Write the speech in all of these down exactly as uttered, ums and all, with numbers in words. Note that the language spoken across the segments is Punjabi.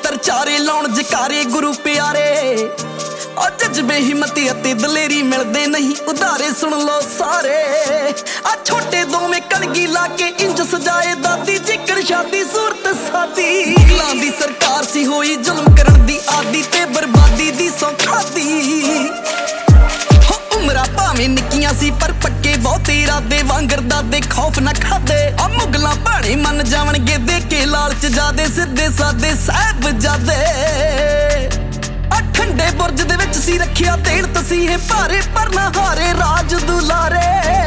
ਪੁੱਤਰ ਚਾਰੇ ਲਾਉਣ ਜਕਾਰੇ ਗੁਰੂ ਪਿਆਰੇ। ਆ ਜਜ਼ਬੇ ਹਿੰਮਤੀ ਅਤੇ ਦਲੇਰੀ ਮਿਲਦੇ ਨਹੀਂ ਉਧਾਰੇ ਸੁਣ ਲੋ ਸਾਰੇ। ਆ ਛੋਟੇ ਦੋਵੇਂ ਕਲਗੀ ਲਾ ਕੇ ਇੰਜ ਸਜਾਏ ਦਾਦੀ ਜਿਕਰ ਸ਼ਾਦੀ ਸੂਰਤ ਸਾਦੀ। ਮੁਗਲਾਂ ਦੀ ਸਰਕਾਰ ਸੀ ਹੋਈ ਜ਼ੁਲਮ ਕਰਨ ਦੀ ਆਦੀ ਤੇ ਬਰਬਾਦੀ ਦੀ ਸੌ ਖਾਦੀ। ਹੋ ਉਮਰਾਂ ਭਾਵੇਂ ਨਿੱਕੀਆਂ ਸੀ ਪਰ ਪੱਕੇ ਬਹੁਤੇ ਇਰਾਦੇ ਵਾਂਗਰ ਦਾਦੇ ਖੌਫ ਨਾ ਖਾਦੇ। ਆ ਮੁਗਲਾਂ ਭਾਣੇ ਮੰਨ ਜਾਵਣਗੇ ਦੇ ਕੇ ਲਾਲਚ ਜਾਦੇ ਸਿੱਧੇ ਸਾਦੇ ਸਾਹਿਬਜ਼ਾਦੇ। ਠੰਡੇ ਬੁਰਜ ਦੇ ਵਿੱਚ ਸੀ ਰੱਖਿਆ ਤੇਲ ਤਸੀਹੇ ਭਾਰੇ ਪਰ ਨਾ ਹਾਰੇ ਰਾਜ ਦੁਲਾਰੇ।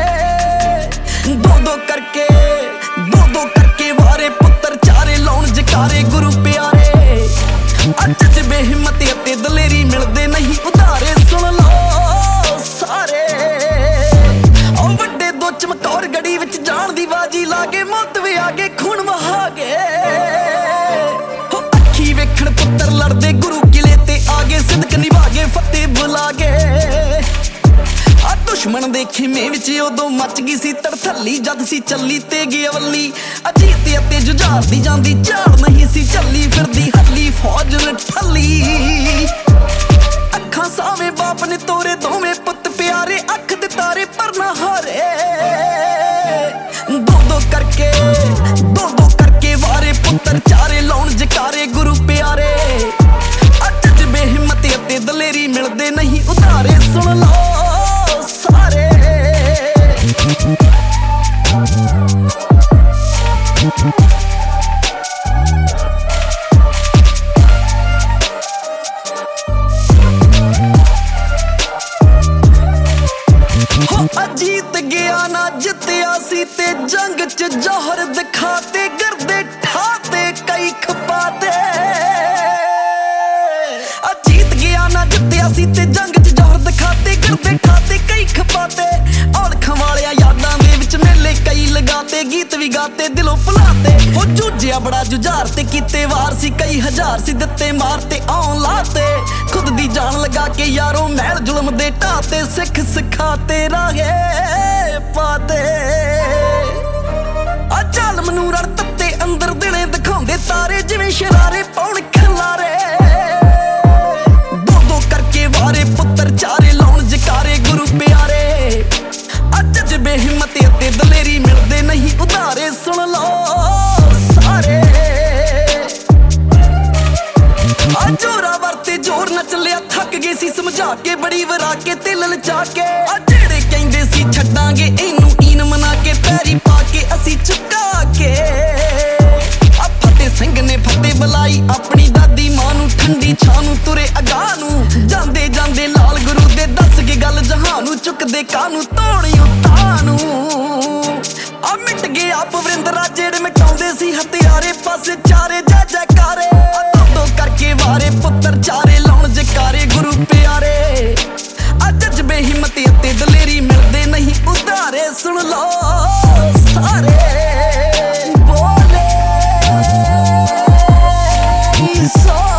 ਦੋ ਦੋ ਕਰਕੇ ਦੋ ਦੋ ਕਰਕੇ ਵਾਰੇ ਪੁੱਤਰ ਚਾਰੇ ਲਾਉਣ ਜਕਾਰੇ ਗੁਰੂ ਪਿਆਰੇ। ਅੱਜ ਜਜ਼ਬੇ ਹਿੰਮਤ ਅਤੇ ਦਲੇਰੀ ਮਿਲਦੇ ਨਹੀਂ ਉਧਾਰੇ ਸੁਣ ਲੋ ਸਾਰੇ। ਉਹ ਵੱਡੇ ਦੋ ਚਮਕੌਰ ਗੜੀ ਵਿੱਚ ਜਾਣ ਦੀ ਬਾਜੀ ਲਾ ਕੇ ਮੌਤ ਵੀ ਆ ਗਏ ਖੂਨ ਵਹਾ ਗਏ। ਅੱਖੀ ਵੇਖਣ ਪੁੱਤਰ ਲੜਦੇ ਗੁਰੂ ਕਿਲੇ ਤੇ ਆਗੇ ਸਿਦਕ ਨਿਭਾਗੇ ਫਤਿਹ ਬੁਲਾਗੇ। ਆ ਦੁਸ਼ਮਣ ਦੇ ਖੇਮੇ ਵਿੱਚ ਉਦੋਂ ਮੱਚ ਗਈ ਸੀ ਤੜਥੱਲੀ ਜਦ ਸੀ ਚੱਲੀ ਤੇ ਗਿਆਵਲੀ। ਅਜੀਤ ਅਤੇ ਜੁਝਾਰ ਦੀ ਜਾਂਦੀ ਝਾੜ ਨਹੀਂ ਸੀ ਚੱਲੀ ਫਿਰਦੀ ਹੱਲੀ ਫੌਜ ਨਠੱਲੀ। ਅੱਖਾਂ ਸਾਵੇਂ ਬਾਪ ਨੇ ਤੋਰੇ ਦੋਵੇਂ ਪੁੱਤ ਪਿਆਰੇ ਅੱਖ ਦੇ ਤਾਰੇ ਪਰ ਨਾ ਹਾਰੇ। ਦੋ ਦੋ ਕਰਕੇ ਦੋ ਦੋ ਕਰਕੇ ਵਾਰੇ ਪੁੱਤਰ ਚਾਰੇ ਲਾਉਣ ਜਕਾਰੇ ਗੁਰੂ ਪਿਆਰੇ। ਅੱਜ ਜਜ਼ਬੇ ਹਿੰਮਤ ਅਤੇ ਦਲੇਰੀ ਮਿਲਦੇ ਨਹੀਂ ਉਧਾਰੇ ਸੁਣ ਲੋ ਸਾਰੇ। ਅਜੀਤ ਗਿਆ ਨਾ ਜਿੱਤਿਆ ਸੀ ਤੇ ਜੰਗ ਚ ਜੌਹਰ ਦਿਖਾਤੇ ਗਰਦੇ ਠਾਤੇ ਕਈ ਖਪਾਤੇ। ਅਜੀਤ ਗਿਆ ਨਾ ਜਿੱਤਿਆ ਸੀ ਤੇ ਜੰਗ ਚ ਜੌਹਰ ਦਿਖਾਤੇ ਗਰਦੇ ਠਾਤੇ ਕਈ ਖਪਾਤੇ। ਔਲਖਾਂ ਵਾਲਿਆਂ ਯਾਦਾਂ ਦੇ ਵਿੱਚ ਮੇਲੇ ਕਈ ਲਗਾਤੇ ਗੀਤ ਵੀ ਗਾਤੇ ਦਿਲੋਂ ਭੁਲਾਤੇ। ਉਹ ਜੂਝਿਆ ਬੜਾ ਜੁਝਾਰ ਤੇ ਕੀਤੇ ਵਾਰ ਸੀ ਕਈ ਹਜ਼ਾਰ ਸੀ ਦਿੱਤੇ ਮਾਰ ਤੇ ਆਉਣ ਲਾਤੇ। ਖੁਦ ਦੀ ਜਾਨ ਲਗਾ ਕੇ ਯਾਰੋ ਮਹਿਲ ਜ਼ੁਲਮ ਦੇ ਢਾਤੇ ਸਿੱਖ ਸਿਖਾਤੇ ਰਾਹੇ ਪਾਤੇ। ਆ ਜ਼ਾਲਮ ਨੂੰ ਰੜ ਤੱਤੇ ਅੰਦਰ ਦਿਨੇ ਦਿਖਾਉਂਦੇ ਤਾਰੇ ਜਿਵੇਂ ਸ਼ਰਾਰੇ ਪਾਉਣ ਖਲਾਰੇ। ਦੋ ਦੋ ਕਰਕੇ ਵਾਰੇ ਪੁੱਤਰ ਚਾਰੇ ਲਾਉਣ ਜਕਾਰੇ ਗੁਰੂ ਪਿਆਰੇ। ਅੱਜ ਜਜ਼ਬੇ ਹਿੰਮਤ ਅਤੇ ਦਲੇਰੀ ਮਿਲਦੇ ਨਹੀਂ ਉਧਾਰੇ ਸੁਣ ਲੋ ਸਾਰੇ। ਆ ਜੋਰਾ ਵਰਤੇ ਜੋਰ ਨਾ ਚੱਲਿਆ ਥੱਕ ਗਏ ਸੀ ਸਮਝਾ ਕੇ ਬੜੀ ਵਰਾ ਕੇ ਤੇ ਲਲਚਾ ਕੇ। ਆ ਜਿਹੜੇ ਕਹਿੰਦੇ ਸੀ ਛੱਡਾਂਗੇ ਇਹਨੂੰ ਈਨ ਮਨਾ ਕੇ ਪੈਰੀ ਪਾ ਕੇ ਅਸੀਂ ਚੁਕਾ ਕੇ। ਆ ਫਤਿਹ ਸਿੰਘ ਨੇ ਫਤਿਹ ਬੁਲਾਈ ਆਪਣੀ ਦਾਦੀ ਮਾਂ ਨੂੰ ਠੰਡੀ ਛਾਂ ਨੂੰ ਤੁਰੇ ਅਗਾਹ ਨੂੰ। ਜਾਂਦੇ ਜਾਂਦੇ ਲਾਲ ਗੁਰੂ ਦੇ ਦੱਸ ਕੇ ਗੱਲ ਜਹਾਂ ਨੂੰ ਚੁੱਕਦੇ ਕਾਹਨੂੰ ਤੋੜੀ ਉਤਾਂ ਨੂੰ। ਆ ਮਿਟ ਗਏ ਆਪ ਵਰਿੰਦਰਾ ਜਿਹੜੇ ਮਿਟਾਉਂਦੇ ਸੀ ਹਥਿਆਰੇ ਪਾਸੇ ਚਾਰੇ ਜੈ ਜੈਕਾਰੇ। ਦੋ ਦੋ ਕਰਕੇ ਵਾਰੇ ਪੁੱਤਰ ਚਾਰੇ ਲਾਉਣ ਜਕਾਰੇ ਗੁਰੂ ਪਿਆਰੇ। ਅੱਜ ਜਜ਼ਬੇ ਹਿੰਮਤ ਅਤੇ ਦਲੇਰੀ ਮਿਲਦੇ ਨਹੀਂ ਉਧਾਰੇ ਸੁਣ ਲੋ ਸਾਰੇ। ਬੋਲੇ ਸੋ